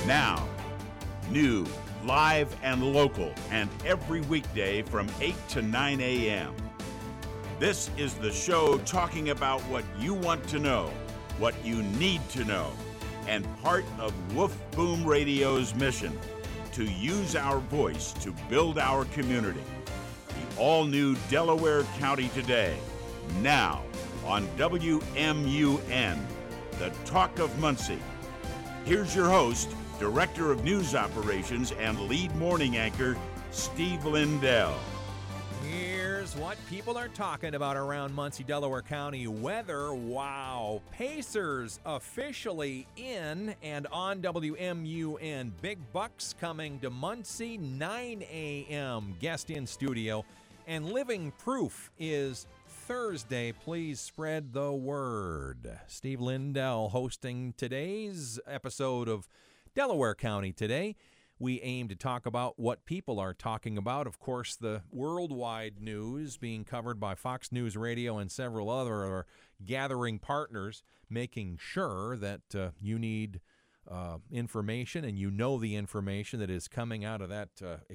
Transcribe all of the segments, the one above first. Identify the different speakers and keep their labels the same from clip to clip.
Speaker 1: Now, new, live, and local, and every weekday from 8 to 9 a.m. This is the show talking about what you want to know, what you need to know, and part of Wolf Boom Radio's mission to use our voice to build our community. The all-new Delaware County Today, now on WMUN, the Talk of Muncie. Here's your host, Director of News Operations and lead morning anchor, Steve Lindell.
Speaker 2: Here's what people are talking about around Muncie, Delaware County weather. Wow. Pacers officially in and on WMUN. Big Bucks coming to Muncie, 9 a.m. Guest in studio. And Living Proof is Thursday. Please spread the word. Steve Lindell hosting today's episode of Delaware County Today. We aim to talk about what people are talking about. Of course, the worldwide news being covered by Fox News Radio and several other gathering partners, making sure that you need information and you know the information that is coming out of that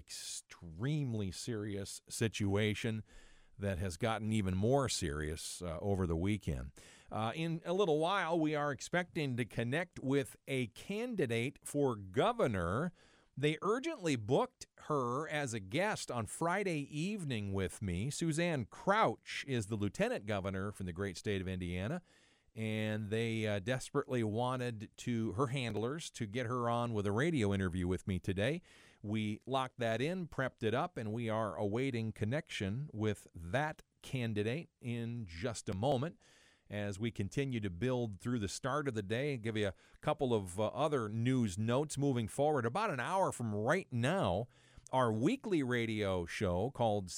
Speaker 2: extremely serious situation that has gotten even more serious over the weekend. In a little while, we are expecting to connect with a candidate for governor. They urgently booked her as a guest on Friday evening with me. Suzanne Crouch is the lieutenant governor from the great state of Indiana, and they desperately wanted her handlers to get her on with a radio interview with me today. We locked that in, prepped it up, and we are awaiting connection with that candidate in just a moment as we continue to build through the start of the day and give you a couple of other news notes moving forward. About an hour from right now, our weekly radio show called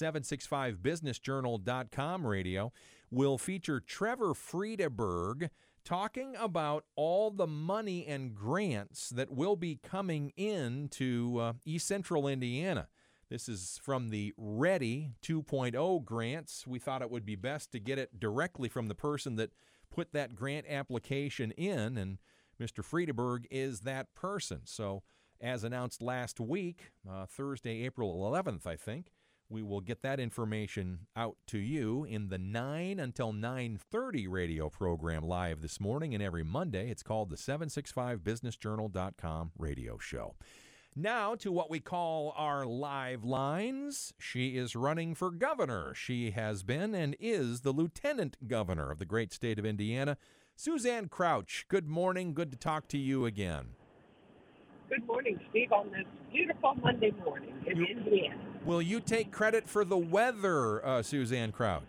Speaker 2: 765businessjournal.com radio will feature Trevor Friedeberg talking about all the money and grants that will be coming into East Central Indiana. This is from the READY 2.0 grants. We thought it would be best to get it directly from the person that put that grant application in, and Mr. Friedeberg is that person. So as announced last week, Thursday, April 11th, I think, we will get that information out to you in the 9 until 9:30 radio program live this morning and every Monday. It's called the 765businessjournal.com radio show. Now to what we call our live lines. She is running for governor. She has been and is the lieutenant governor of the great state of Indiana. Suzanne Crouch, good morning. Good to talk to you again.
Speaker 3: Good morning, Steve, on this beautiful Monday morning in Indiana.
Speaker 2: Will you take credit for the weather, Suzanne Crouch?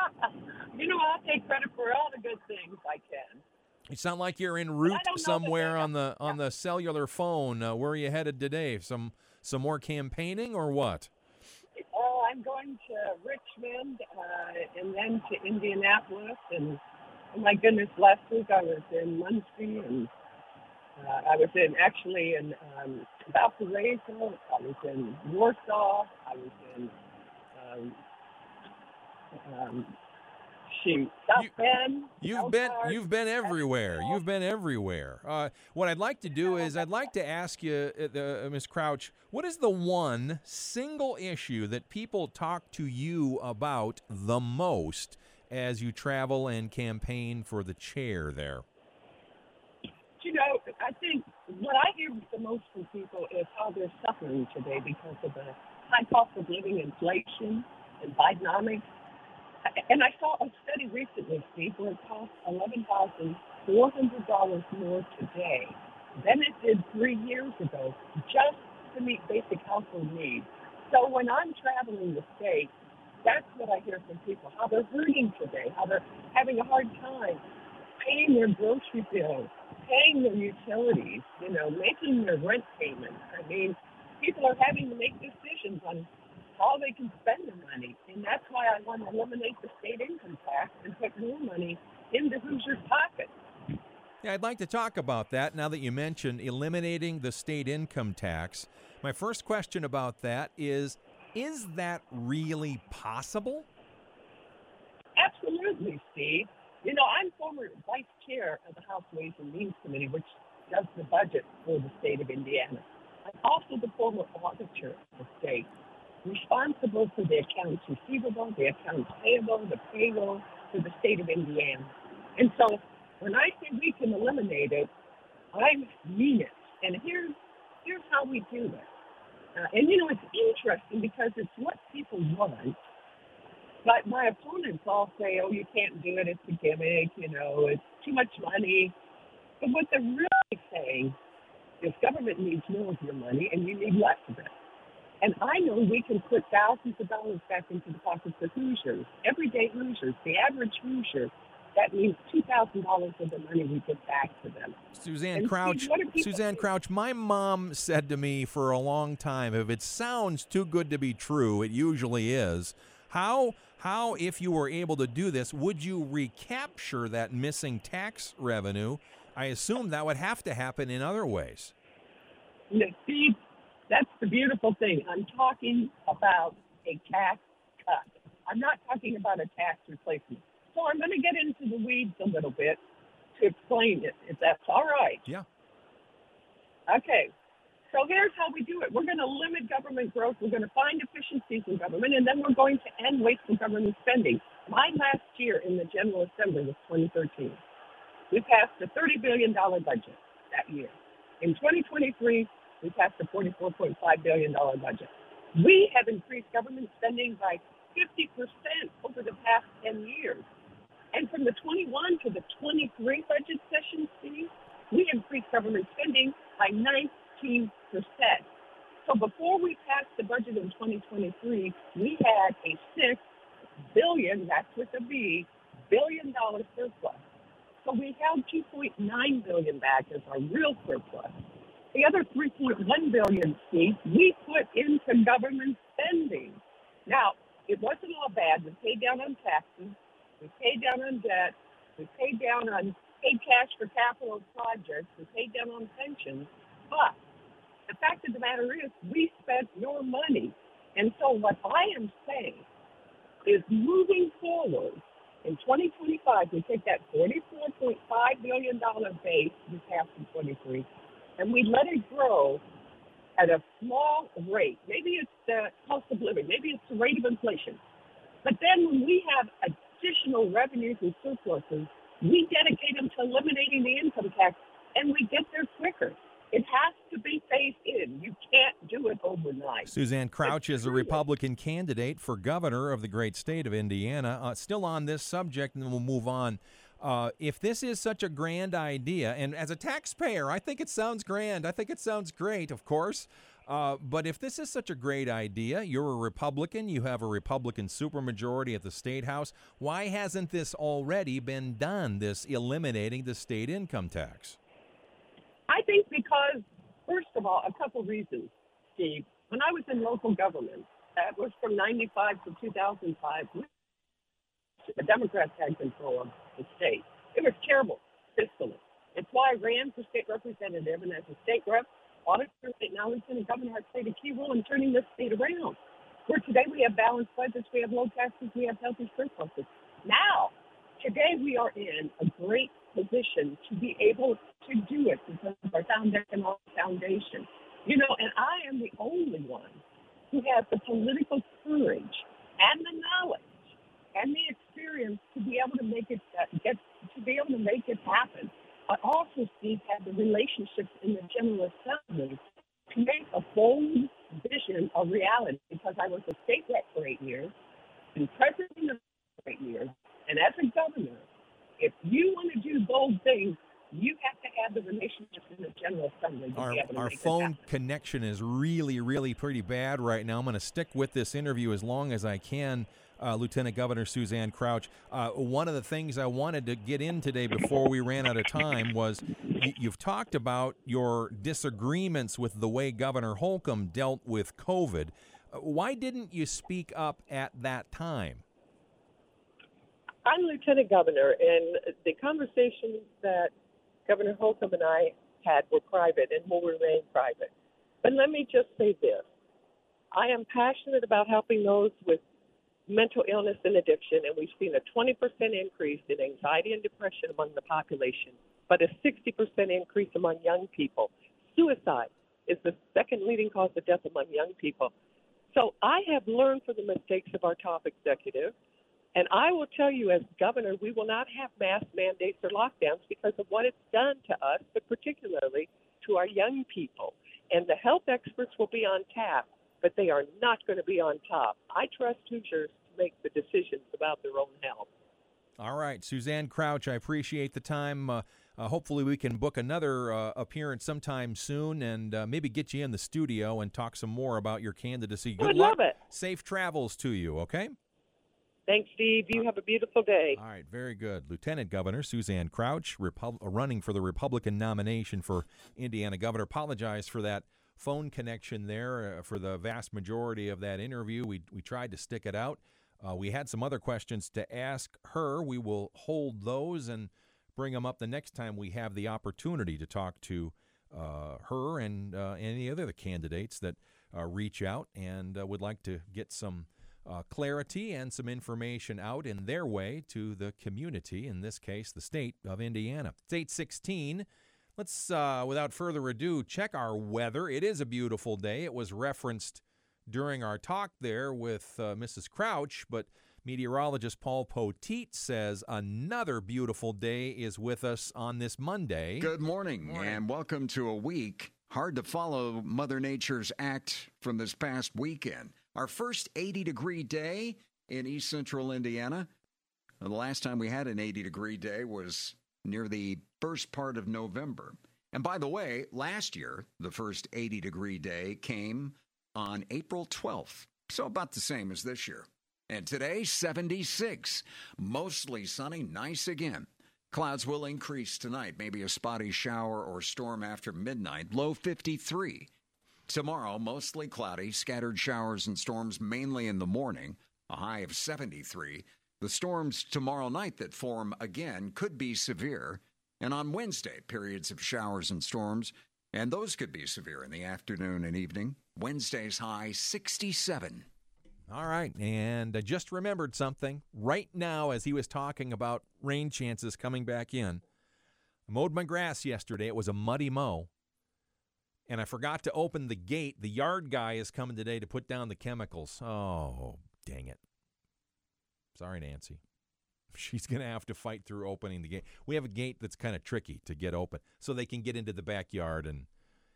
Speaker 3: I'll take credit for all the good things I can.
Speaker 2: You sound like you're en route somewhere on the cellular phone. Where are you headed today? Some more campaigning or what?
Speaker 3: Oh, I'm going to Richmond and then to Indianapolis. And oh my goodness, last week I was in Muncie and I was in Valparaiso. I was in Warsaw. I was in South Bend.
Speaker 2: You've been everywhere. You've been everywhere. What I'd like to do is I'd like to ask you, Ms. Crouch, what is the one single issue that people talk to you about the most as you travel and campaign for the chair there?
Speaker 3: I think what I hear the most from people is how they're suffering today because of the high cost of living, inflation, and Bidenomics. And I saw a study recently, Steve, where it costs $11,400 more today than it did 3 years ago just to meet basic household needs. So when I'm traveling the state, that's what I hear from people, how they're hurting today, how they're having a hard time paying their grocery bills, paying their utilities, making their rent payments. I mean, people are having to make decisions on how they can spend their money. And that's why I want to eliminate the state income tax and put more money into Hoosiers' pockets.
Speaker 2: Yeah, I'd like to talk about that now that you mentioned eliminating the state income tax. My first question about that is that really possible?
Speaker 3: Absolutely, Steve. I'm former vice chair of the House Ways and Means Committee, which does the budget for the state of Indiana. I'm also the former auditor of the state, responsible for the accounts receivable, the accounts payable, the payroll for the state of Indiana. And so when I say we can eliminate it, I mean it. And here's how we do it. And it's interesting because it's what people want. But my opponents all say, oh, you can't do it, it's a gimmick, it's too much money. But what they're really saying is government needs more of your money and you need less of it. And I know we can put thousands of dollars back into the pockets of Hoosiers, everyday Hoosiers, the average Hoosier. That means $2,000 of the money we give back to them.
Speaker 2: Suzanne Crouch, my mom said to me for a long time, if it sounds too good to be true, it usually is. How, if you were able to do this, would you recapture that missing tax revenue? I assume that would have to happen in other ways.
Speaker 3: Steve, that's the beautiful thing. I'm talking about a tax cut. I'm not talking about a tax replacement. So I'm going to get into the weeds a little bit to explain it, if that's all right.
Speaker 2: Yeah.
Speaker 3: Okay. So here's how we do it. We're going to limit government growth. We're going to find efficiencies in government, and then we're going to end wasteful government spending. My last year in the General Assembly was 2013. We passed a $30 billion budget that year. In 2023, we passed a $44.5 billion budget. We have increased government spending by 50% over the past 10 years. And from the 21 to the 23 budget session, Steve, we increased government spending by 19%. So before we passed the budget in 2023, we had a $6 billion, that's with a B, billion dollar surplus. So we held $2.9 billion back as our real surplus. The other $3.1 billion, Steve, we put into government spending. Now, it wasn't all bad. We paid down on taxes. We paid down on debt. We paid cash for capital projects. We paid down on pensions. But the fact of the matter is we spent more money. And so what I am saying is moving forward in 2025, we take that $44.5 billion base we passed in 23, and we let it grow at a small rate. Maybe it's the cost of living. Maybe it's the rate of inflation. But then when we have additional revenues and surpluses, we dedicate them to eliminating the income tax, and we get there quicker. It has to be phased in. You can't do it overnight.
Speaker 2: Suzanne Crouch is a Republican candidate for governor of the great state of Indiana. Still on this subject, and then we'll move on. If this is such a grand idea, and as a taxpayer, I think it sounds grand. I think it sounds great, of course. But if this is such a great idea, you're a Republican, you have a Republican supermajority at the State House. Why hasn't this already been done, this eliminating the state income tax?
Speaker 3: I think because, first of all, a couple reasons, Steve. When I was in local government, that was from 95 to 2005, the Democrats had control of the state. It was terrible fiscally. It's why I ran for state representative, and as a state rep, auditor, now lieutenant governor, I played a key role in turning this state around. Where today we have balanced budgets, we have low taxes, we have healthy surpluses. Now, today we are in a great position to be able to do it because of our sound economic foundation. And I am the only one who has the political courage and the knowledge and the experience to be able to make it happen. I also, Steve, have the relationships in the General Assembly to make a bold vision a reality because I was a state rep for 8 years and president of 8 years. And as a governor, if you want to do bold things, you have to have the relationships in the General Assembly to be able to
Speaker 2: Our
Speaker 3: make
Speaker 2: phone connection is really, really pretty bad right now. I'm going to stick with this interview as long as I can. Lieutenant Governor Suzanne Crouch. One of the things I wanted to get in today before we ran out of time was you've talked about your disagreements with the way Governor Holcomb dealt with COVID. Why didn't you speak up at that time?
Speaker 3: I'm Lieutenant Governor, and the conversations that Governor Holcomb and I had were private and will remain private. But let me just say this. I am passionate about helping those with mental illness and addiction, and we've seen a 20% increase in anxiety and depression among the population but a 60% increase among young people. Suicide is the second leading cause of death among young people. So I have learned from the mistakes of our top executive, and I will tell you as governor, we will not have mass mandates or lockdowns because of what it's done to us, but particularly to our young people. And the health experts will be on tap, but they are not going to be on top. I trust Hoosiers to make the decisions about their own health.
Speaker 2: All right, Suzanne Crouch, I appreciate the time. Hopefully we can book another appearance sometime soon and maybe get you in the studio and talk some more about your candidacy. Good luck.
Speaker 3: Love it.
Speaker 2: Safe travels to you, okay?
Speaker 3: Thanks, Steve. You have a beautiful day.
Speaker 2: All right, very good. Lieutenant Governor Suzanne Crouch, running for the Republican nomination for Indiana governor. Apologize for that phone connection there for the vast majority of that interview. We tried to stick it out. We had some other questions to ask her. We will hold those and bring them up the next time we have the opportunity to talk to her and any other candidates that reach out and would like to get some clarity and some information out in their way to the community, in this case, the state of Indiana. It's 8:16. Let's, without further ado, check our weather. It is a beautiful day. It was referenced during our talk there with Mrs. Crouch, but meteorologist Paul Poteet says another beautiful day is with us on this Monday.
Speaker 4: Good morning, and welcome to a week. Hard to follow Mother Nature's act from this past weekend. Our first 80-degree day in East Central Indiana. The last time we had an 80-degree day was near the first part of November. And by the way, last year, the first 80-degree day came on April 12th, so about the same as this year. And today, 76. Mostly sunny, nice again. Clouds will increase tonight, maybe a spotty shower or storm after midnight, low 53. Tomorrow, mostly cloudy, scattered showers and storms mainly in the morning, a high of 73. The storms tomorrow night that form again could be severe. And on Wednesday, periods of showers and storms, and those could be severe in the afternoon and evening. Wednesday's high, 67.
Speaker 2: All right, and I just remembered something. Right now, as he was talking about rain chances coming back in, I mowed my grass yesterday. It was a muddy mow. And I forgot to open the gate. The yard guy is coming today to put down the chemicals. Oh, dang it. Sorry, Nancy. She's going to have to fight through opening the gate. We have a gate that's kind of tricky to get open so they can get into the backyard and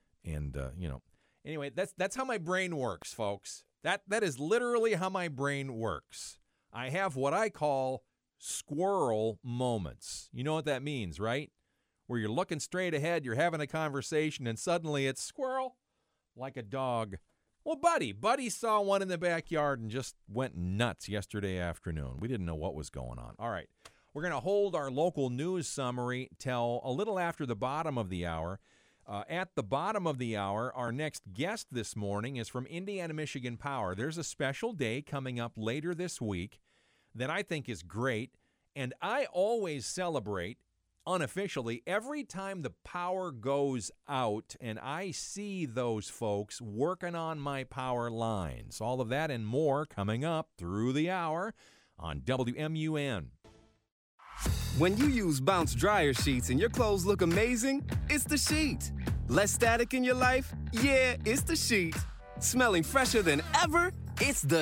Speaker 2: you know. Anyway, that's how my brain works, folks. That is literally how my brain works. I have what I call squirrel moments. You know what that means, right? Where you're looking straight ahead, you're having a conversation, and suddenly it's squirrel, like a dog. Well, Buddy saw one in the backyard and just went nuts yesterday afternoon. We didn't know what was going on. All right, we're going to hold our local news summary till a little after the bottom of the hour. At the bottom of the hour, our next guest this morning is from Indiana Michigan Power. There's a special day coming up later this week that I think is great, and I always celebrate unofficially every time the power goes out and I see those folks working on my power lines. All of that and more coming up through the hour on WMUN.
Speaker 5: When you use Bounce dryer sheets and your clothes look amazing, it's the sheet. Less static in your life? Yeah, it's the sheet. Smelling fresher than ever? It's the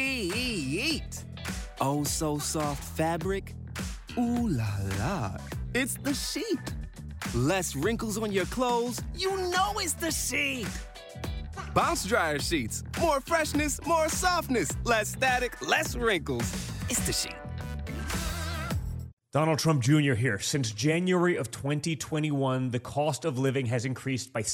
Speaker 5: sheet. Oh, so soft fabric? Ooh la la. It's the sheet. Less wrinkles on your clothes? You know it's the sheet. Bounce dryer sheets. More freshness, more softness. Less static, less wrinkles. It's the sheet.
Speaker 6: Donald Trump Jr. here. Since January of 2021, the cost of living has increased by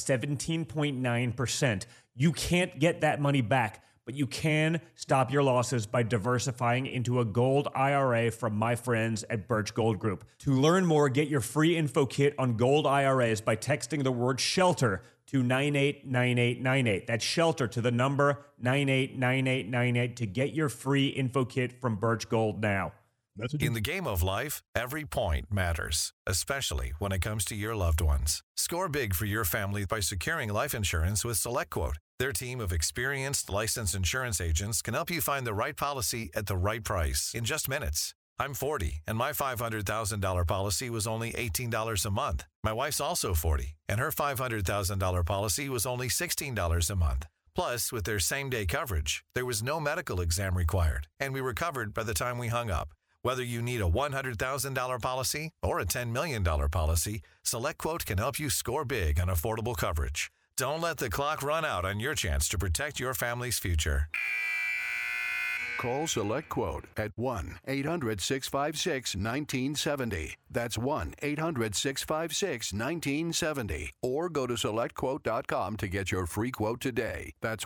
Speaker 6: 17.9%. You can't get that money back, but you can stop your losses by diversifying into a gold IRA from my friends at Birch Gold Group. To learn more, get your free info kit on gold IRAs by texting the word SHELTER to 989898. That's SHELTER to the number 989898 to get your free info kit from Birch Gold now.
Speaker 7: In the game of life, every point matters, especially when it comes to your loved ones. Score big for your family by securing life insurance with SelectQuote. Their team of experienced licensed insurance agents can help you find the right policy at the right price in just minutes. I'm 40, and my $500,000 policy was only $18 a month. My wife's also 40, and her $500,000 policy was only $16 a month. Plus, with their same-day coverage, there was no medical exam required, and we were covered by the time we hung up. Whether you need a $100,000 policy or a $10 million policy, SelectQuote can help you score big on affordable coverage. Don't let the clock run out on your chance to protect your family's future.
Speaker 8: Call SelectQuote at 1-800-656-1970. That's 1-800-656-1970. Or go to SelectQuote.com to get your free quote today. That's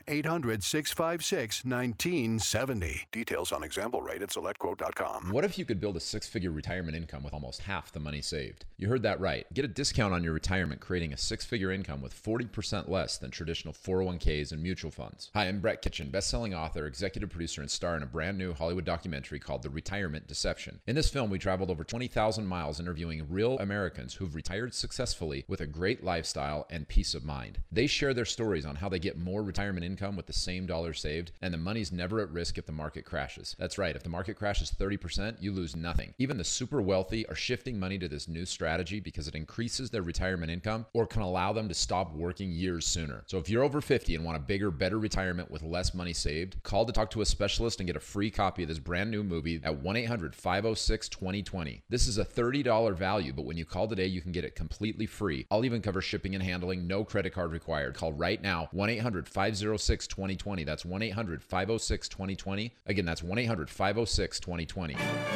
Speaker 8: 1-800-656-1970. Details on example rate at SelectQuote.com.
Speaker 9: What if you could build a six-figure retirement income with almost half the money saved? You heard that right. Get a discount on your retirement, creating a six-figure income with 40% less than traditional 401ks and mutual funds. Hi, I'm Brett Kitchen, best-selling author, executive producer, and star in a brand new Hollywood documentary called The Retirement Deception. In this film, we traveled over 20,000 miles interviewing real Americans who've retired successfully with a great lifestyle and peace of mind. They share their stories on how they get more retirement income with the same dollar saved, and the money's never at risk if the market crashes. That's right, if the market crashes 30%, you lose nothing. Even the super wealthy are shifting money to this new strategy because it increases their retirement income or can allow them to stop working years sooner. So if you're over 50 and want a bigger, better retirement with less money saved, call to talk to a specialist and get a free copy of this brand new movie at 1-800-506-2020. This is a $30 value, but when you call today, you can get it completely free. I'll even cover shipping and handling, no credit card required. Call right now, 1-800-506-2020. That's 1-800-506-2020. Again, that's 1-800-506-2020.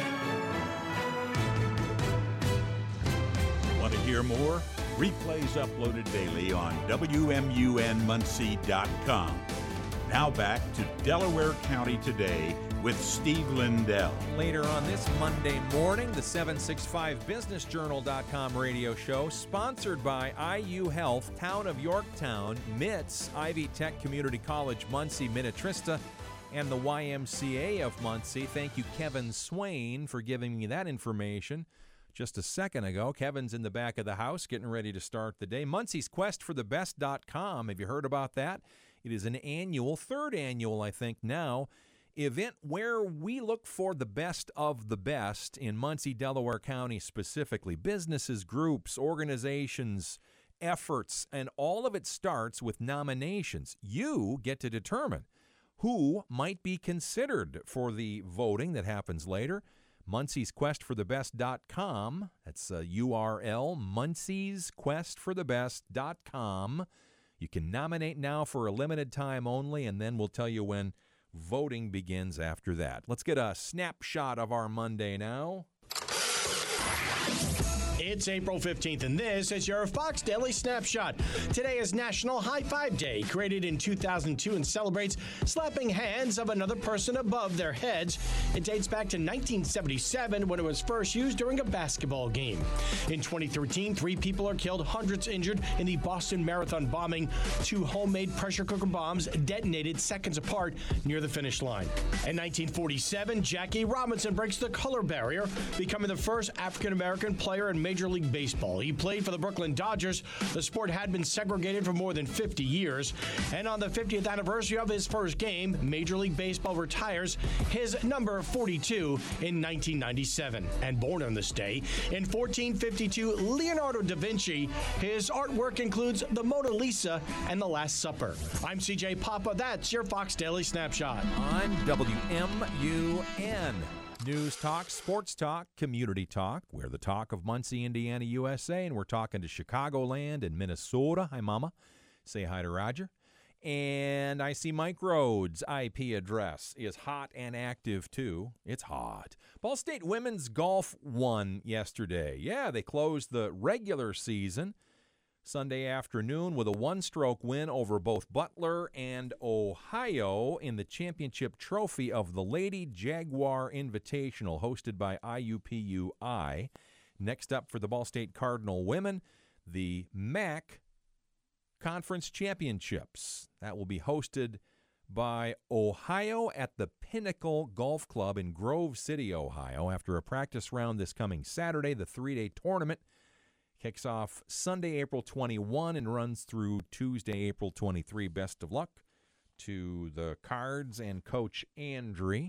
Speaker 1: Want to hear more? Replays uploaded daily on WMUNmuncie.com. Now back to Delaware County Today with Steve Lindell.
Speaker 2: Later on this Monday morning, the 765businessjournal.com radio show, sponsored by IU Health, Town of Yorktown, MITS, Ivy Tech Community College, Muncie, Minnetrista, and the YMCA of Muncie. Thank you, Kevin Swain, for giving me that information just a second ago. Kevin's in the back of the house getting ready to start the day. Muncie's Quest for the Best.com. Have you heard about that? It is an annual, third annual, I think now, event where we look for the best of the best in Muncie, Delaware County specifically. Businesses, groups, organizations, efforts, and all of it starts with nominations. You get to determine who might be considered for the voting that happens later. Muncie's Quest for the Best.com. That's a URL, Muncie's Quest for the Best.com. You can nominate now for a limited time only, and then we'll tell you when voting begins after that. Let's get a snapshot of our Monday now.
Speaker 10: It's April 15th, and this is your Fox Daily Snapshot. Today is National High Five Day, created in 2002 and celebrates slapping hands of another person above their heads. It dates back to 1977 when it was first used during a basketball game. In 2013, 3 people are killed, hundreds injured in the Boston Marathon bombing. 2 homemade pressure cooker bombs detonated seconds apart near the finish line. In 1947, Jackie Robinson breaks the color barrier, becoming the first African-American player in Major League Baseball. He played for the Brooklyn Dodgers. The sport had been segregated for more than 50 years. And on the 50th anniversary of his first game, Major League Baseball retires his number 42 in 1997. And born on this day, in 1452, Leonardo da Vinci. His artwork includes the Mona Lisa and the Last Supper. I'm CJ Papa. That's your Fox Daily Snapshot.
Speaker 2: On WMUN. News talk, sports talk, community talk. We're the talk of Muncie, Indiana, USA, and we're talking to Chicagoland and Minnesota. Hi, Mama. Say hi to Roger. And I see Mike Rhodes' IP address is hot and active, too. It's hot. Ball State women's golf won yesterday. Yeah, they closed the regular season Sunday afternoon with a one-stroke win over both Butler and Ohio in the championship trophy of the Lady Jaguar Invitational hosted by IUPUI. Next up for the Ball State Cardinal women, the MAC Conference Championships. That will be hosted by Ohio at the Pinnacle Golf Club in Grove City, Ohio. After a practice round this coming Saturday, the 3-day tournament kicks off Sunday, April 21 and runs through Tuesday, April 23. Best of luck to the Cards and Coach Andre.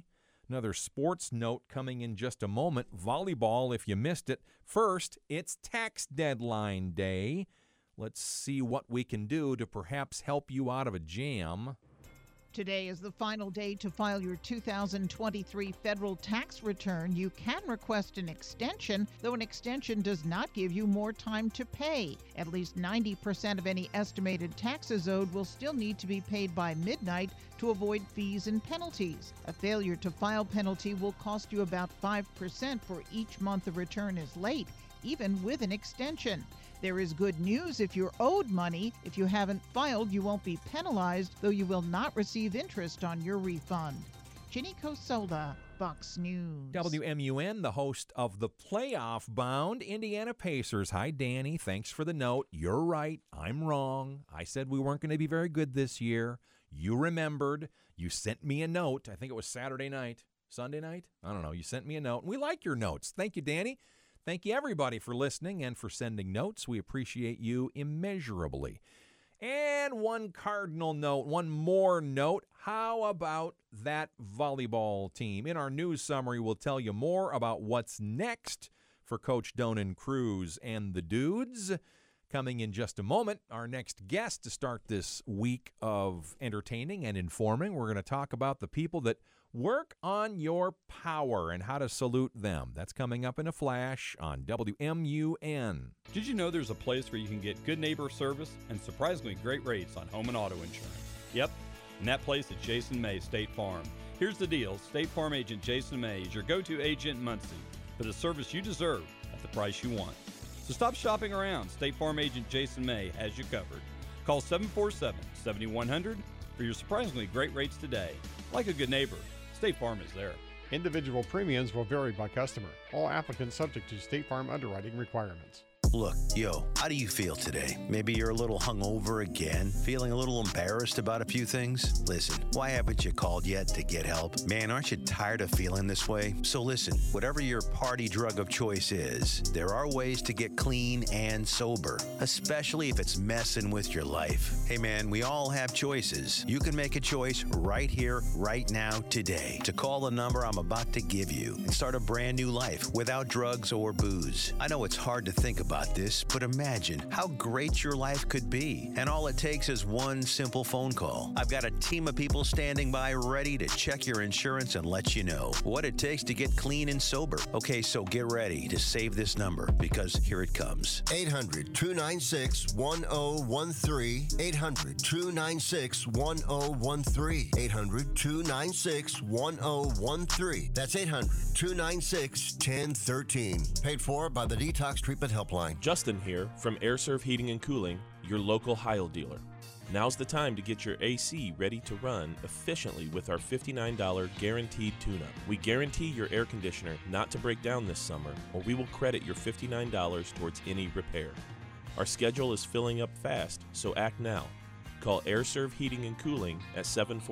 Speaker 2: Another sports note coming in just a moment. Volleyball, if you missed it. First, it's tax deadline day. Let's see what we can do to perhaps help you out of a jam.
Speaker 11: Today is the final day to file your 2023 federal tax return. You can request an extension, though an extension does not give you more time to pay. At least 90% of any estimated taxes owed will still need to be paid by midnight to avoid fees and penalties. A failure to file penalty will cost you about 5% for each month the return is late, even with an extension. There is good news if you're owed money. If you haven't filed, you won't be penalized, though you will not receive interest on your refund. Ginny Cosola, Fox News.
Speaker 2: WMUN, the host of the playoff-bound Indiana Pacers. Hi, Danny. Thanks for the note. You're right. I'm wrong. I said we weren't going to be very good this year. You remembered. You sent me a note. I think it was Saturday night. Sunday night? I don't know. You sent me a note. And we like your notes. Thank you, Danny. Thank you, everybody, for listening and for sending notes. We appreciate you immeasurably. And one cardinal note, one more note. How about that volleyball team? In our news summary, we'll tell you more about what's next for Coach Donan Cruz and the Dudes. Coming in just a moment, our next guest to start this week of entertaining and informing. We're going to talk about the people that work on your power and how to salute them. That's coming up in a flash on WMUN.
Speaker 12: Did you know there's a place where you can get good neighbor service and surprisingly great rates on home and auto insurance? Yep, and that place is Jason May State Farm. Here's the deal. State Farm agent Jason May is your go-to agent in Muncie for the service you deserve at the price you want. So stop shopping around. State Farm agent Jason May has you covered. Call 747-7100 for your surprisingly great rates today. Like a good neighbor, State Farm is there.
Speaker 13: Individual premiums will vary by customer. All applicants subject to State Farm underwriting requirements.
Speaker 14: Look, how do you feel today? Maybe you're a little hungover again, feeling a little embarrassed about a few things? Listen, why haven't you called yet to get help? Man, aren't you tired of feeling this way? So listen, whatever your party drug of choice is, there are ways to get clean and sober, especially if it's messing with your life. Hey man, we all have choices. You can make a choice right here, right now, today, to call the number I'm about to give you and start a brand new life without drugs or booze. I know it's hard to think about this, but imagine how great your life could be. And all it takes is one simple phone call. I've got a team of people standing by ready to check your insurance and let you know what it takes to get clean and sober. Okay, so get ready to save this number because here it comes.
Speaker 15: 800-296-1013. 800-296-1013. 800-296-1013. That's 800-296-1013. Paid for by the Detox Treatment Helpline.
Speaker 16: Justin here from AirServe Heating and Cooling, your local Heil dealer. Now's the time to get your AC ready to run efficiently with our $59 guaranteed tune-up. We guarantee your air conditioner not to break down this summer, or we will credit your $59 towards any repair. Our schedule is filling up fast, so act now. Call AirServe Heating and Cooling at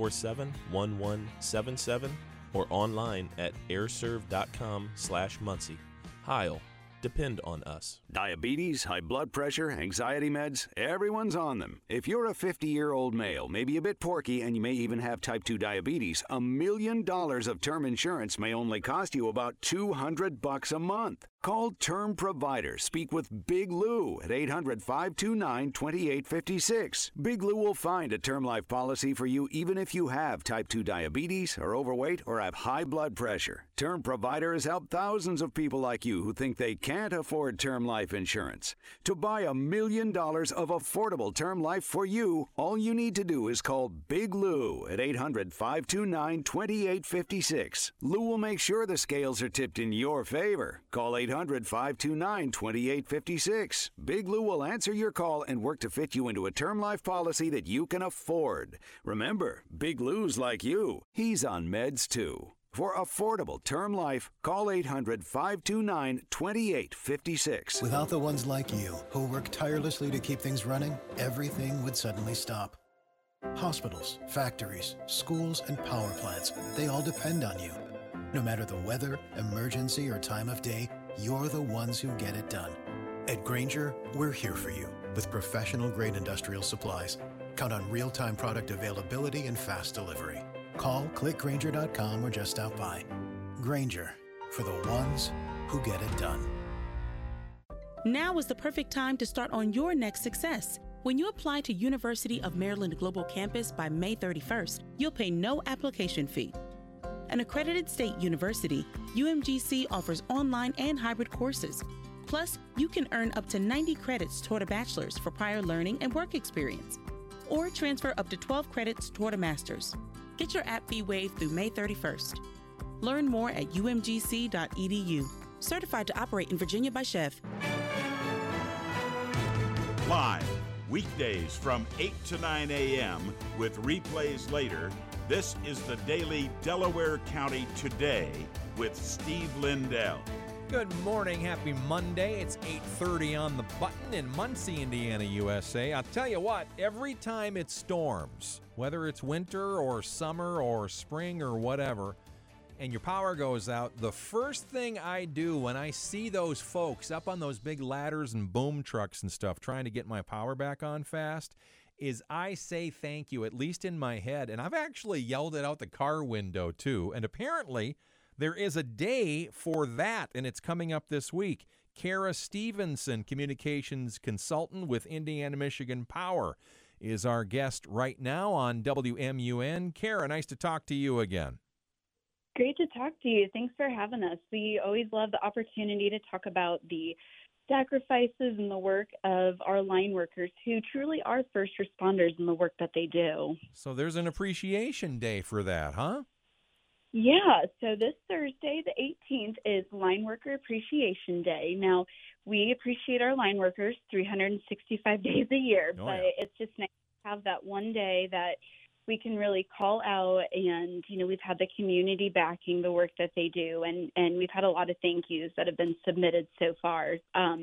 Speaker 16: 747-1177 or online at airserve.com/Muncie. Heil. Depend on us.
Speaker 17: Diabetes, high blood pressure, anxiety meds, everyone's on them. If you're a 50-year-old male, maybe a bit porky, and you may even have type 2 diabetes, $1 million of term insurance may only cost you about $200 a month. Call Term Provider. Speak with Big Lou at 800-529-2856. Big Lou will find a term life policy for you even if you have type 2 diabetes, are overweight, or have high blood pressure. Term Provider has helped thousands of people like you who think they can't afford term life insurance. To buy $1 million of affordable term life for you, all you need to do is call Big Lou at 800-529-2856. Lou will make sure the scales are tipped in your favor. Call 800-529-2856. Big Lou will answer your call and work to fit you into a term life policy that you can afford. Remember, Big Lou's like you. He's on meds too. For affordable term life, call 800-529-2856.
Speaker 18: Without the ones like you, who work tirelessly to keep things running, everything would suddenly stop. Hospitals, factories, schools, and power plants, they all depend on you. No matter the weather, emergency, or time of day, you're the ones who get it done. At Grainger, we're here for you with professional-grade industrial supplies. Count on real-time product availability and fast delivery. Call, click Grainger.com, or just stop by. Grainger, for the ones who get it done.
Speaker 19: Now is the perfect time to start on your next success. When you apply to University of Maryland Global Campus by May 31st, you'll pay no application fee. An accredited state university, UMGC offers online and hybrid courses. Plus, you can earn up to 90 credits toward a bachelor's for prior learning and work experience, or transfer up to 12 credits toward a master's. Get your app fee waived through May 31st. Learn more at umgc.edu. Certified to operate in Virginia by Chev.
Speaker 1: Live, weekdays from 8 to 9 a.m. with replays later, this is the Daily Delaware County Today with Steve Lindell.
Speaker 2: Good morning. Happy Monday. It's 8:30 on the button in Muncie, Indiana, USA. I'll tell you what, every time it storms, whether it's winter or summer or spring or whatever, and your power goes out, the first thing I do when I see those folks up on those big ladders and boom trucks and stuff trying to get my power back on fast is I say thank you, at least in my head. And I've actually yelled it out the car window, too. And apparently there is a day for that, and it's coming up this week. Kara Stevenson, communications consultant with Indiana Michigan Power, is our guest right now on WMUN. Kara, nice to talk to you again.
Speaker 20: Great to talk to you. Thanks for having us. We always love the opportunity to talk about the sacrifices and the work of our line workers who truly are first responders in the work that they do.
Speaker 2: So there's an appreciation day for that, huh?
Speaker 20: Yeah, so this Thursday, the 18th, is Line Worker Appreciation Day. Now, we appreciate our line workers 365 days a year, but it's just nice to have that one day that we can really call out, and, you know, we've had the community backing the work that they do, and we've had a lot of thank yous that have been submitted so far.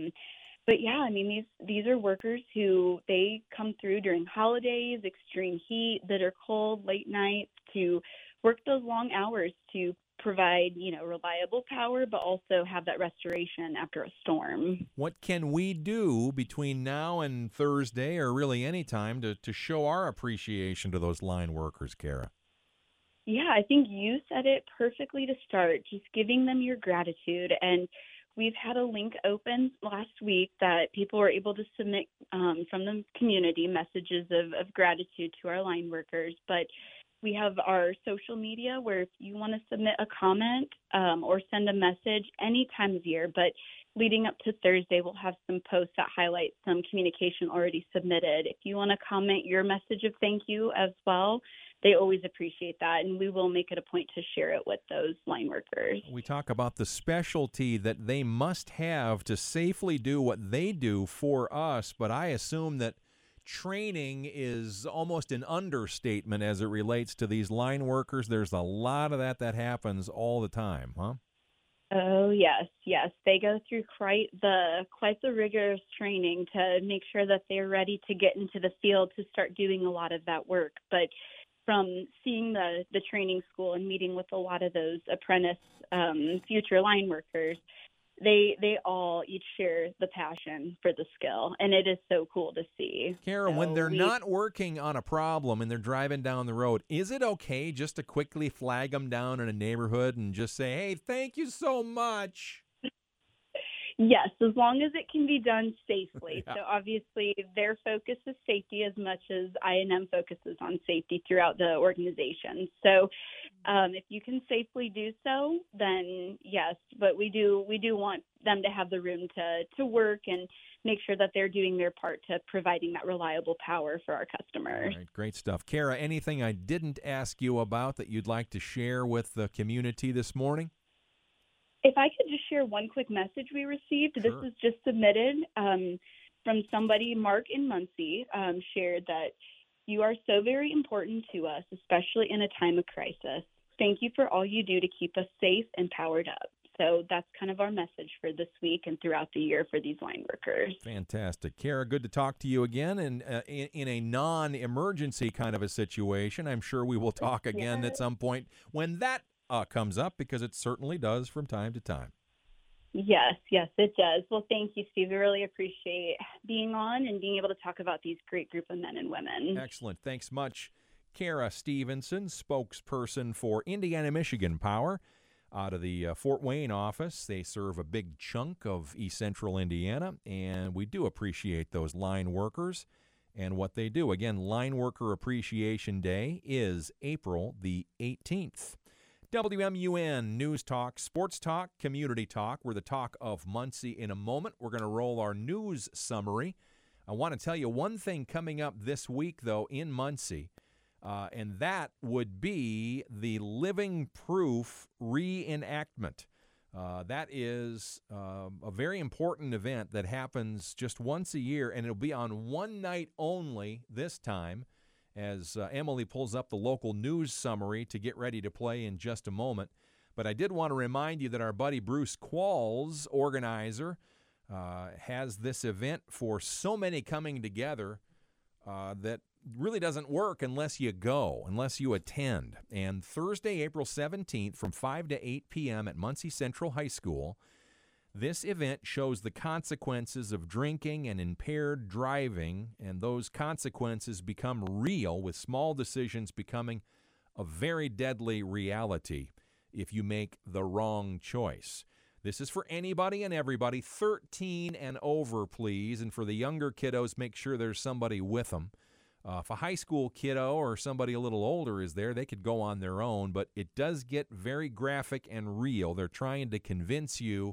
Speaker 20: But yeah, I mean, these are workers who they come through during holidays, extreme heat, bitter cold, late nights to work those long hours to provide, you know, reliable power, but also have that restoration after a storm.
Speaker 2: What can we do between now and Thursday, or really any time, to show our appreciation to those line workers, Kara?
Speaker 20: Yeah, I think you said it perfectly to start, just giving them your gratitude. And we've had a link open last week that people were able to submit from the community messages of gratitude to our line workers. But we have our social media where if you want to submit a comment or send a message any time of year, but leading up to Thursday, we'll have some posts that highlight some communication already submitted. If you want to comment your message of thank you as well, they always appreciate that, and we will make it a point to share it with those line workers.
Speaker 2: We talk about the specialty that they must have to safely do what they do for us, but I assume that training is almost an understatement as it relates to these line workers. There's a lot of that happens all the time, huh?
Speaker 20: Oh, yes. They go through quite the rigorous training to make sure that they're ready to get into the field to start doing a lot of that work. But from seeing the training school and meeting with a lot of those apprentice future line workers, they all each share the passion for the skill, and it is so cool to see.
Speaker 2: Kara, when they're not working on a problem and they're driving down the road, is it okay just to quickly flag them down in a neighborhood and just say, hey, thank you so much?
Speaker 20: Yes, as long as it can be done safely.
Speaker 2: Yeah.
Speaker 20: So obviously their focus is safety as much as I&M focuses on safety throughout the organization. So if you can safely do so, then yes, but we do want them to have the room to work and make sure that they're doing their part to providing that reliable power for our customers.
Speaker 2: All right, great stuff. Kara, anything I didn't ask you about that you'd like to share with the community this morning?
Speaker 20: If I could just share one quick message we received. Sure. This was just submitted from somebody, Mark in Muncie, shared that you are so very important to us, especially in a time of crisis. Thank you for all you do to keep us safe and powered up. So that's kind of our message for this week and throughout the year for these line workers.
Speaker 2: Fantastic. Kara, good to talk to you again. And in a non-emergency kind of a situation, I'm sure we will talk again at some point when that comes up, because it certainly does from time to time.
Speaker 20: Yes, it does. Well, thank you, Steve. We really appreciate being on and being able to talk about these great group of men and women.
Speaker 2: Excellent. Thanks much. Kara Stevenson, spokesperson for Indiana-Michigan Power, out of the Fort Wayne office. They serve a big chunk of East Central Indiana, and we do appreciate those line workers and what they do. Again, Line Worker Appreciation Day is April the 18th. WMUN News Talk, Sports Talk, Community Talk. We're the talk of Muncie in a moment. We're going to roll our news summary. I want to tell you one thing coming up this week, though, in Muncie, and that would be the Living Proof reenactment. That is a very important event that happens just once a year, and it'll be on one night only this time, as Emily pulls up the local news summary to get ready to play in just a moment. But I did want to remind you that our buddy Bruce Qualls, organizer, has this event for so many coming together that really doesn't work unless you go, unless you attend. And Thursday, April 17th from 5 to 8 p.m. at Muncie Central High School, this event shows the consequences of drinking and impaired driving, and those consequences become real, with small decisions becoming a very deadly reality if you make the wrong choice. This is for anybody and everybody, 13 and over, please, and for the younger kiddos, make sure there's somebody with them. If a high school kiddo or somebody a little older is there, they could go on their own, but it does get very graphic and real. They're trying to convince you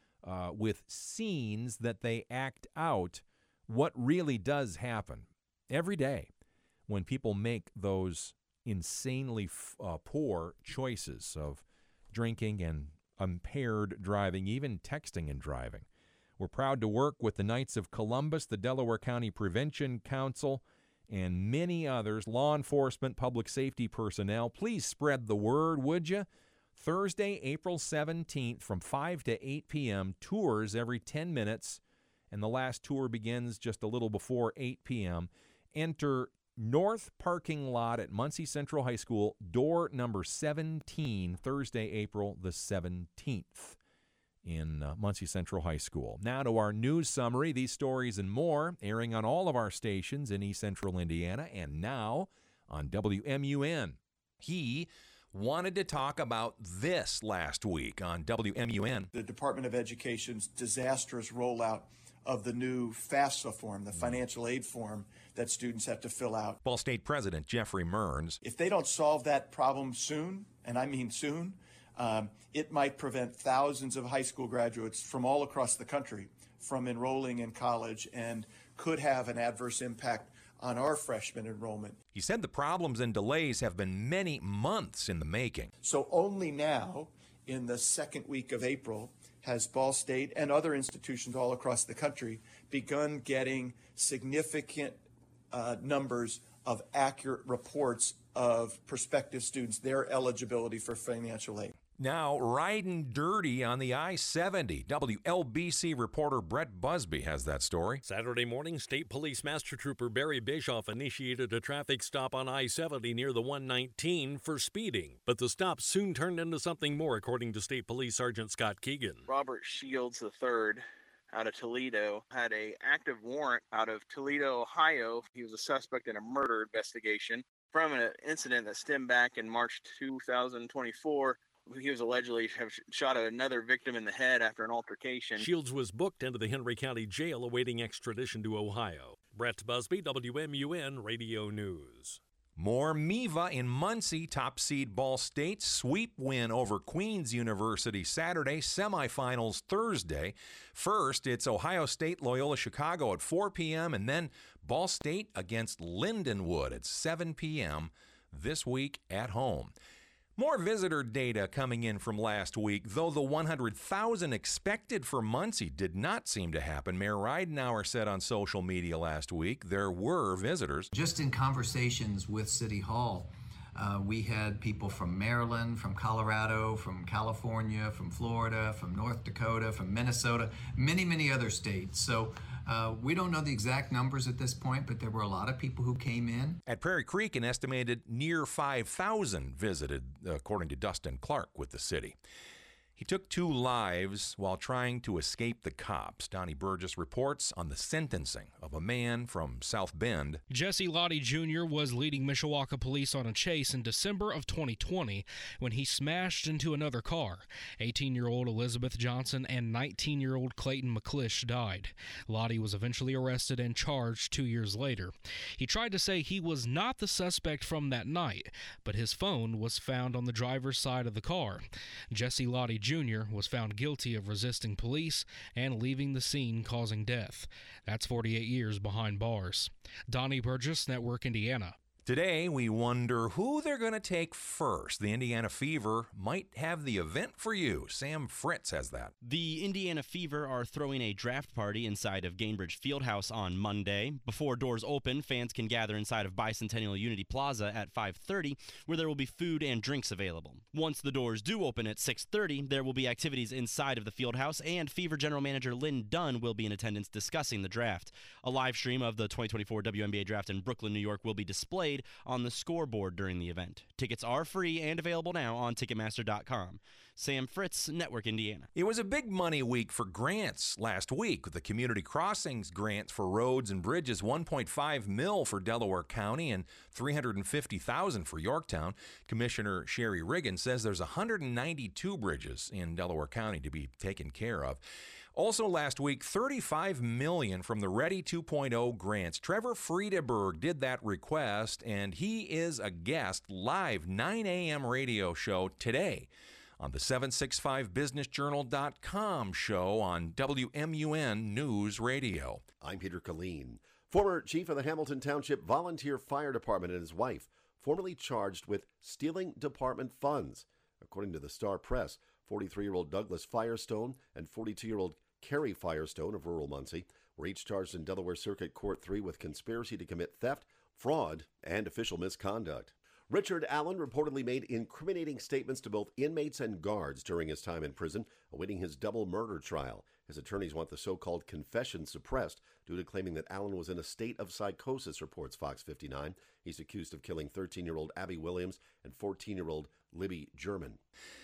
Speaker 2: with scenes that they act out what really does happen every day when people make those insanely poor choices of drinking and impaired driving, even texting and driving. We're proud to work with the Knights of Columbus, the Delaware County Prevention Council, and many others, law enforcement, public safety personnel. Please spread the word, would you? Thursday, April 17th from 5 to 8 p.m., tours every 10 minutes, and the last tour begins just a little before 8 p.m. Enter North Parking Lot at Muncie Central High School, door number 17, Thursday, April the 17th in Muncie Central High School. Now to our news summary. These stories and more airing on all of our stations in East Central Indiana and now on WMUN. He wanted to talk about this last week on WMUN.
Speaker 21: The Department of Education's disastrous rollout of the new FAFSA form, the financial aid form that students have to fill out.
Speaker 2: Ball State President Jeffrey Mearns.
Speaker 21: If they don't solve that problem soon, and I mean soon, it might prevent thousands of high school graduates from all across the country from enrolling in college and could have an adverse impact on our freshman enrollment.
Speaker 2: He said the problems and delays have been many months in the making.
Speaker 21: So only now, in the second week of April, has Ball State and other institutions all across the country begun getting significant numbers of accurate reports of prospective students, their eligibility for financial aid.
Speaker 2: Now, riding dirty on the I-70. WLBC reporter Brett Busby has that story.
Speaker 22: Saturday morning, State Police Master Trooper Barry Bischoff initiated a traffic stop on I-70 near the 119 for speeding. But the stop soon turned into something more, according to State Police Sergeant Scott Keegan.
Speaker 23: Robert Shields III out of Toledo had an active warrant out of Toledo, Ohio. He was a suspect in a murder investigation from an incident that stemmed back in March 2024. He was allegedly have shot another victim in the head after an altercation.
Speaker 22: Shields was booked into the Henry County Jail awaiting extradition to Ohio. Brett Busby, WMUN Radio News.
Speaker 2: More MEVA in Muncie. Top seed Ball State sweep win over Queens University Saturday. Semifinals Thursday. First, it's Ohio State Loyola Chicago at 4 p.m. and then Ball State against Lindenwood at 7 p.m. this week at home. More visitor data coming in from last week, though the 100,000 expected for Muncie did not seem to happen. Mayor Ridenour said on social media last week there were visitors.
Speaker 24: Just in conversations with City Hall, we had people from Maryland, from Colorado, from California, from Florida, from North Dakota, from Minnesota, many other states. So we don't know the exact numbers at this point, but there were a lot of people who came in.
Speaker 2: At Prairie Creek, an estimated near 5,000 visited, according to Dustin Clark with the city. He took 2 lives while trying to escape the cops. Donnie Burgess reports on the sentencing of a man from South Bend.
Speaker 3: Jesse Lottie Jr. was leading Mishawaka police on a chase in December of 2020 when he smashed into another car. 18-year-old Elizabeth Johnson and 19-year-old Clayton McClish died. Lottie was eventually arrested and charged 2 years later. He tried to say he was not the suspect from that night, but his phone was found on the driver's side of the car. Jesse Lottie Jr. was found guilty of resisting police and leaving the scene causing death. That's 48 years behind bars. Donnie Burgess, Network Indiana.
Speaker 2: Today, we wonder who they're going to take first. The Indiana Fever might have the event for you. Sam Fritz has that.
Speaker 4: The Indiana Fever are throwing a draft party inside of Gainbridge Fieldhouse on Monday. Before doors open, fans can gather inside of Bicentennial Unity Plaza at 5:30, where there will be food and drinks available. Once the doors do open at 6:30, there will be activities inside of the Fieldhouse, and Fever General Manager Lynn Dunn will be in attendance discussing the draft. A live stream of the 2024 WNBA Draft in Brooklyn, New York will be displayed on the scoreboard during the event. Tickets are free and available now on Ticketmaster.com. Sam Fritz, Network Indiana.
Speaker 2: It was a big money week for grants last week with the Community Crossings grants for roads and bridges, $1.5 million for Delaware County and $350,000 for Yorktown. Commissioner Sherry Riggin says there's 192 bridges in Delaware County to be taken care of. Also last week, $35 million from the Ready 2.0 grants. Trevor Friedeberg did that request, and he is a guest live 9 a.m. radio show today on the 765businessjournal.com show on WMUN News Radio.
Speaker 5: I'm Peter Killeen. Former chief of the Hamilton Township Volunteer Fire Department and his wife, formerly charged with stealing department funds. According to the Star Press, 43-year-old Douglas Firestone and 42-year-old Carrie Firestone of rural Muncie were each charged in Delaware Circuit Court 3 with conspiracy to commit theft, fraud, and official misconduct. Richard Allen reportedly made incriminating statements to both inmates and guards during his time in prison, awaiting his double murder trial. His attorneys want the so-called confession suppressed due to claiming that Allen was in a state of psychosis, reports Fox 59. He's accused of killing 13-year-old Abby Williams and 14-year-old Libby German.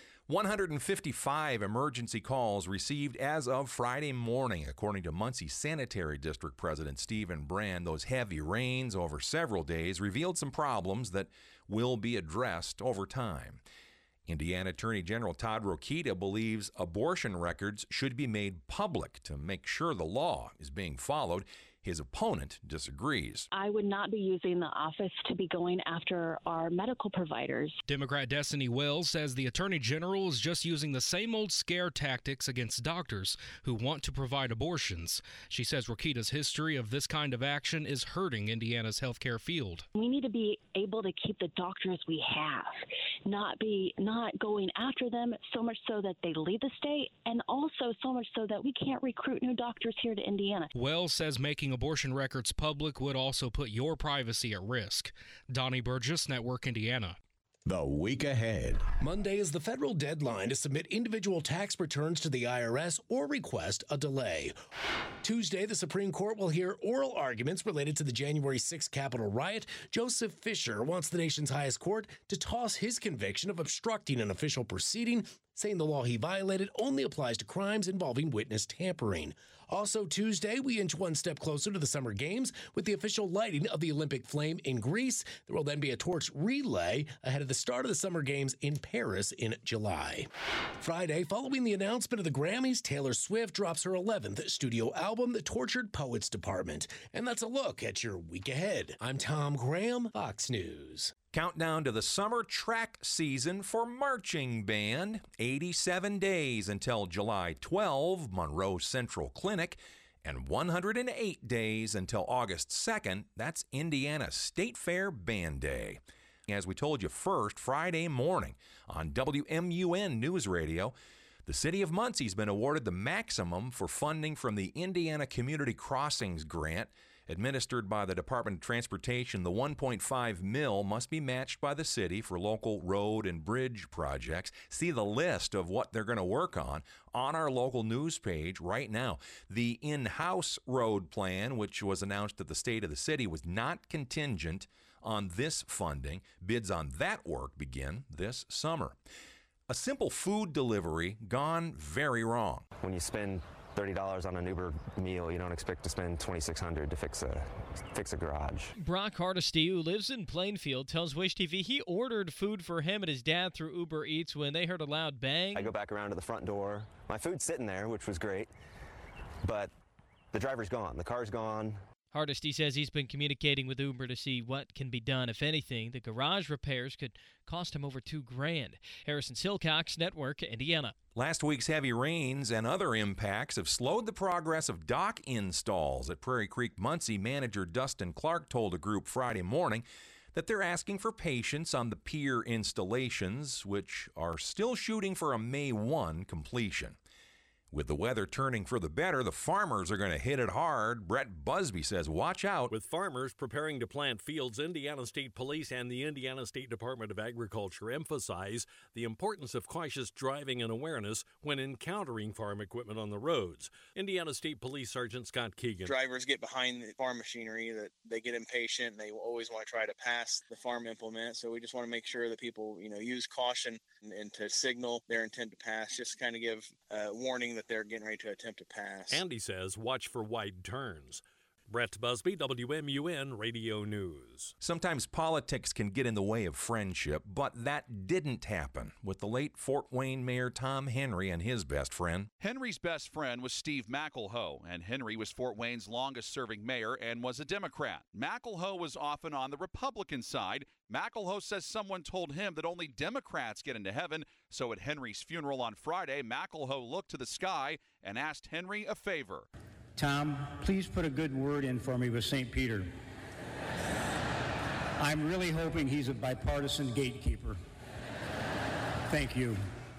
Speaker 2: 155 emergency calls received as of Friday morning, according to Muncie Sanitary District President Stephen Brand. Those heavy rains over several days revealed some problems that will be addressed over time. Indiana Attorney General Todd Rokita believes abortion records should be made public to make sure the law is being followed. His opponent disagrees.
Speaker 6: I would not be using the office to be going after our medical providers.
Speaker 3: Democrat Destiny Wells says the Attorney General is just using the same old scare tactics against doctors who want to provide abortions. She says Rokita's history of this kind of action is hurting Indiana's healthcare field.
Speaker 6: We need to be able to keep the doctors we have, not going after them so much so that they leave the state, and also so much so that we can't recruit new doctors here to Indiana.
Speaker 3: Wells says making abortion records public would also put your privacy at risk. Donnie Burgess, Network Indiana.
Speaker 25: The week ahead. Monday is the federal deadline to submit individual tax returns to the IRS or request a delay. Tuesday, the Supreme Court will hear oral arguments related to the January 6th Capitol riot. Joseph Fischer wants the nation's highest court to toss his conviction of obstructing an official proceeding, saying the law he violated only applies to crimes involving witness tampering. Also Tuesday, we inch one step closer to the Summer Games with the official lighting of the Olympic flame in Greece. There will then be a torch relay ahead of the start of the Summer Games in Paris in July. Friday, following the announcement of the Grammys, Taylor Swift drops her 11th studio album, The Tortured Poets Department. And that's a look at your week ahead. I'm Tom Graham, Fox News.
Speaker 2: Countdown to the summer track season for marching band. 87 days until July 12, Monroe Central Clinic, and 108 days until August 2nd. That's Indiana State Fair Band Day. As we told you first, Friday morning on WMUN News Radio, the city of Muncie's been awarded the maximum for funding from the Indiana Community Crossings Grant. Administered by the Department of Transportation, the $1.5 million must be matched by the city for local road and bridge projects. See the list of what they're going to work on our local news page right now. The in-house road plan, which was announced at the State of the City, was not contingent on this funding. Bids on that work begin this summer.
Speaker 7: A simple food delivery gone very wrong.
Speaker 8: When you spend $30 on an Uber meal, you don't expect to spend $2,600 to fix a garage.
Speaker 9: Brock Hardesty, who lives in Plainfield, tells Wish TV he ordered food for him and his dad through Uber Eats when they heard a loud bang.
Speaker 8: I go back around to the front door. My food's sitting there, which was great, but the driver's gone. The car's gone.
Speaker 9: Hardesty says he's been communicating with Uber to see what can be done, if anything. The garage repairs could cost him over $2,000. Harrison Silcox, Network, Indiana.
Speaker 2: Last week's heavy rains and other impacts have slowed the progress of dock installs at Prairie Creek. Muncie manager Dustin Clark told a group Friday morning that they're asking for patience on the pier installations, which are still shooting for a May 1 completion. With the weather turning for the better, the farmers are going to hit it hard. Brett Busby says, watch out.
Speaker 22: With farmers preparing to plant fields, Indiana State Police and the Indiana State Department of Agriculture emphasize the importance of cautious driving and awareness when encountering farm equipment on the roads. Indiana State Police Sergeant Scott Keegan.
Speaker 23: Drivers get behind the farm machinery, that they get impatient, and they always want to try to pass the farm implement. So we just want to make sure that people, use caution and to signal their intent to pass, just kind of give warning that they're getting ready to attempt to pass.
Speaker 22: Andy says watch for wide turns. Brett Busby, WMUN Radio News.
Speaker 2: Sometimes politics can get in the way of friendship, but that didn't happen with the late Fort Wayne Mayor Tom Henry and his best friend.
Speaker 10: Henry's best friend was Steve McElhoe, and Henry was Fort Wayne's longest-serving mayor and was a Democrat. McElhoe was often on the Republican side. McElhoe says someone told him that only Democrats get into heaven, so at Henry's funeral on Friday, McElhoe looked to the sky and asked Henry a favor.
Speaker 11: Tom, please put a good word in for me with St. Peter. I'm really hoping he's a bipartisan gatekeeper. Thank you.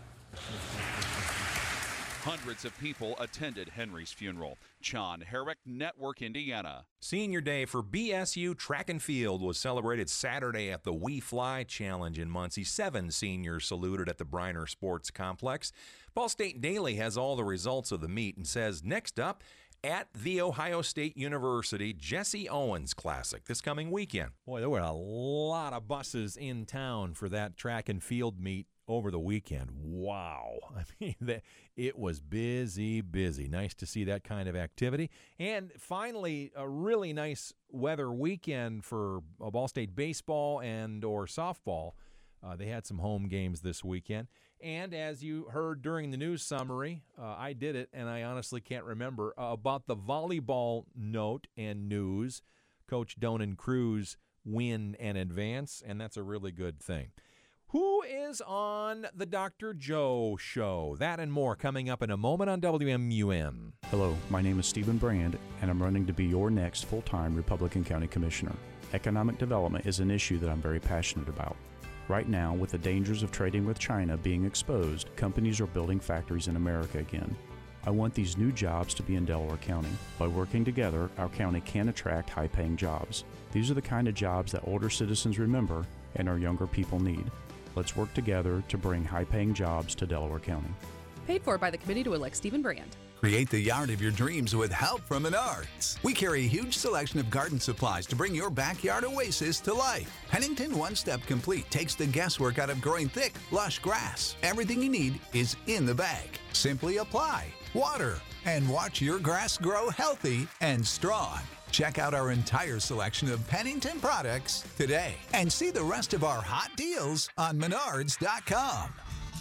Speaker 10: Hundreds of people attended Henry's funeral. John Herrick, Network Indiana.
Speaker 2: Senior Day for BSU Track and Field was celebrated Saturday at the We Fly Challenge in Muncie. 7 seniors saluted at the Briner Sports Complex. Ball State Daily has all the results of the meet and says, next up, at The Ohio State University Jesse Owens Classic this coming weekend. Boy, there were a lot of buses in town for that track and field meet over the weekend. Wow. I mean, it was busy. Nice to see that kind of activity. And finally, a really nice weather weekend for Ball State baseball and or softball. They had some home games this weekend. And as you heard during the news summary, I did it, and I honestly can't remember, about the volleyball note and news. Coach Donan Cruz win and advance, and that's a really good thing. Who is on the Dr. Joe Show? That and more coming up in a moment on WMUN.
Speaker 26: Hello, my name is Stephen Brand, and I'm running to be your next full-time Republican County Commissioner. Economic development is an issue that I'm very passionate about. Right now, with the dangers of trading with China being exposed, companies are building factories in America again. I want these new jobs to be in Delaware County. By working together, our county can attract high-paying jobs. These are the kind of jobs that older citizens remember and our younger people need. Let's work together to bring high-paying jobs to Delaware County.
Speaker 27: Paid for by the committee to elect Stephen Brand.
Speaker 28: Create the yard of your dreams with help from Menards. We carry a huge selection of garden supplies to bring your backyard oasis to life. Pennington One Step Complete takes the guesswork out of growing thick, lush grass. Everything you need is in the bag. Simply apply, water, and watch your grass grow healthy and strong. Check out our entire selection of Pennington products today and see the rest of our hot deals on Menards.com.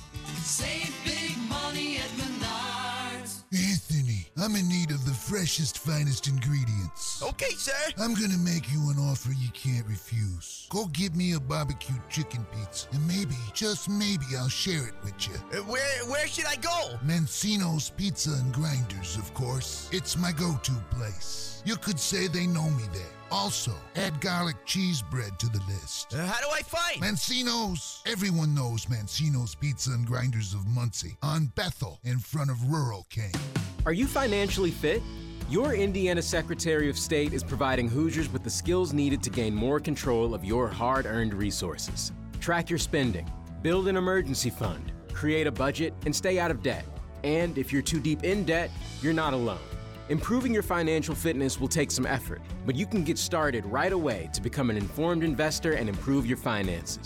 Speaker 29: Save big money at Menards.
Speaker 30: Anthony, I'm in need of the freshest, finest ingredients.
Speaker 29: Okay, sir.
Speaker 30: I'm gonna make you an offer you can't refuse. Go get me a barbecue chicken pizza, and maybe, just maybe, I'll share it with you.
Speaker 29: Where should I go?
Speaker 30: Mancino's Pizza and Grinders, of course. It's my go-to place. You could say they know me there. Also, add garlic cheese bread to the list.
Speaker 29: How do I find?
Speaker 30: Mancino's. Everyone knows Mancino's Pizza and Grinders of Muncie on Bethel in front of Rural King.
Speaker 31: Are you financially fit? Your Indiana Secretary of State is providing Hoosiers with the skills needed to gain more control of your hard-earned resources. Track your spending, build an emergency fund, create a budget, and stay out of debt. And if you're too deep in debt, you're not alone. Improving your financial fitness will take some effort, but you can get started right away to become an informed investor and improve your finances.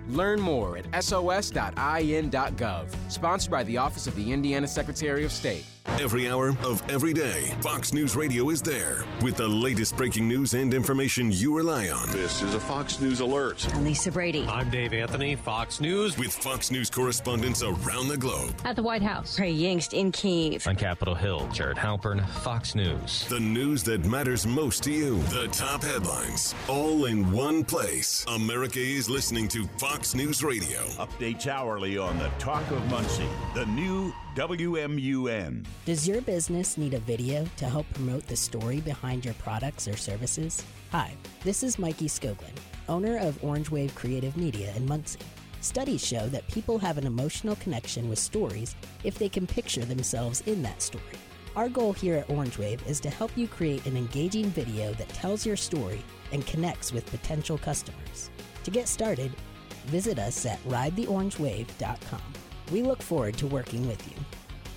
Speaker 31: Learn more at sos.in.gov. Sponsored by the Office of the Indiana Secretary of State.
Speaker 1: Every hour of every day, Fox News Radio is there with the latest breaking news and information you rely on.
Speaker 12: This is a Fox News Alert.
Speaker 13: I'm Lisa Brady.
Speaker 12: I'm Dave Anthony, Fox News.
Speaker 1: With Fox News correspondents around the globe.
Speaker 13: At the White House, Trey Yingst in Kyiv.
Speaker 12: On Capitol Hill, Jared Halpern, Fox News.
Speaker 1: The news that matters most to you. The top headlines, all in one place. America is listening to Fox News Radio.
Speaker 14: Updates hourly on the talk of Muncie, the new WMUN.
Speaker 15: Does your business need a video to help promote the story behind your products or services? Hi, this is Mikey Skoglin, owner of Orange Wave Creative Media in Muncie. Studies show that people have an emotional connection with stories if they can picture themselves in that story. Our goal here at Orange Wave is to help you create an engaging video that tells your story and connects with potential customers. To get started, visit us at ridetheorangewave.com. We look forward to working with you.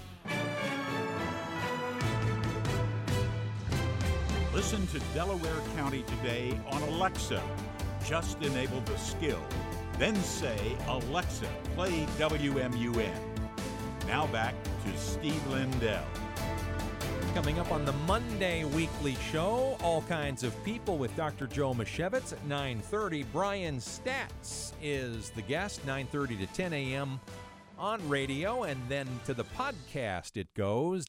Speaker 14: Listen to Delaware County Today on Alexa. Just enable the skill. Then say, Alexa, play WMUN. Now back to Steve Lindell.
Speaker 2: Coming up on the Monday Weekly Show, all kinds of people with Dr. Joe Mashevitz at 9:30. Brian Statz is the guest, 9:30 to 10 a.m. on radio, and then to the podcast it goes,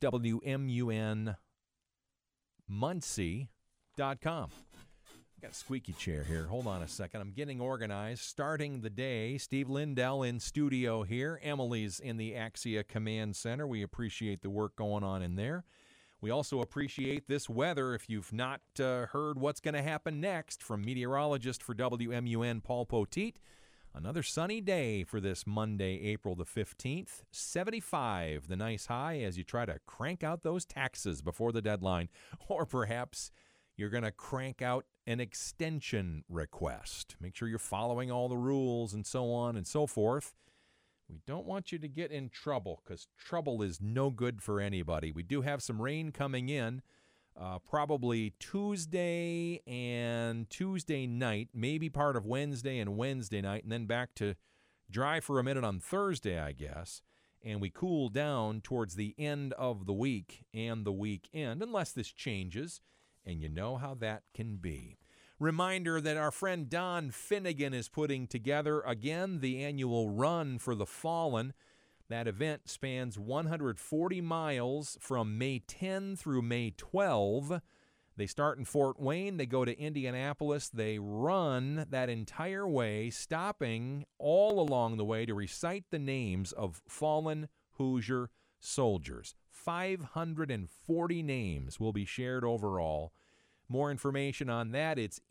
Speaker 2: WMUNmuncie.com. Got a squeaky chair here. Hold on a second. I'm getting organized. Starting the day, Steve Lindell in studio here. Emily's in the Axia Command Center. We appreciate the work going on in there. We also appreciate this weather. If you've not heard what's going to happen next from meteorologist for WMUN, Paul Poteet, another sunny day for this Monday, April the 15th. 75, the nice high as you try to crank out those taxes before the deadline. Or perhaps you're going to crank out an extension request. Make sure you're following all the rules and so on and so forth. We don't want you to get in trouble because trouble is no good for anybody. We do have some rain coming in. Probably Tuesday and Tuesday night, maybe part of Wednesday and Wednesday night, and then back to dry for a minute on Thursday, I guess. And we cool down towards the end of the week and the weekend, unless this changes, and you know how that can be. Reminder that our friend Don Finnegan is putting together, again, the annual Run for the Fallen. That event spans 140 miles from May 10 through May 12. They start in Fort Wayne. They go to Indianapolis. They run that entire way, stopping all along the way to recite the names of fallen Hoosier soldiers. 540 names will be shared overall. More information on that, it's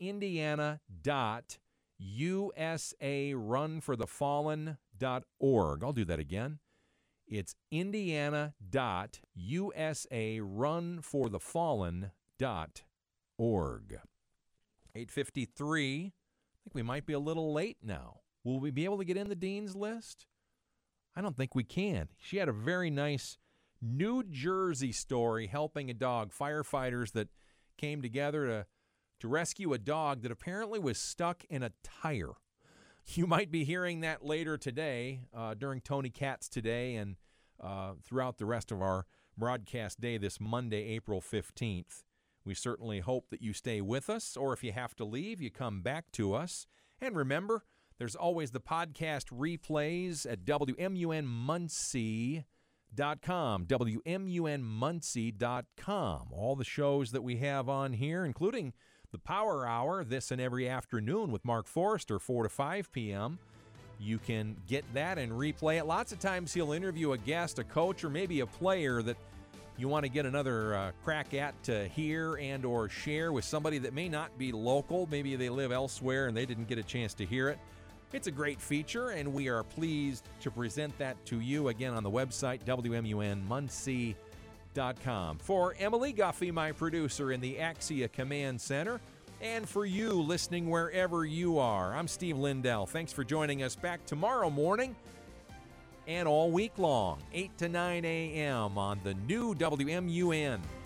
Speaker 2: indiana.usarunforthefallen.org. I'll do that again. It's indiana.usarunforthefallen.org. 8:53. I think we might be a little late now. Will we be able to get in the Dean's List? I don't think we can. She had a very nice New Jersey story helping a dog. Firefighters that came together to rescue a dog that apparently was stuck in a tire. You might be hearing that later today during Tony Katz Today and throughout the rest of our broadcast day this Monday, April 15th. We certainly hope that you stay with us, or if you have to leave, you come back to us. And remember, there's always the podcast replays at WMUNmuncie.com. WMUNmuncie.com. All the shows that we have on here, including the Power Hour, this and every afternoon with Mark Forrester, 4 to 5 p.m. You can get that and replay it. Lots of times he'll interview a guest, a coach, or maybe a player that you want to get another crack at to hear and or share with somebody that may not be local. Maybe they live elsewhere and they didn't get a chance to hear it. It's a great feature, and we are pleased to present that to you again on the website, WMUNmuncie.com. For Emily Guffey, my producer in the Axia Command Center, and for you listening wherever you are, I'm Steve Lindell. Thanks for joining us back tomorrow morning and all week long, 8 to 9 a.m. on the new WMUN.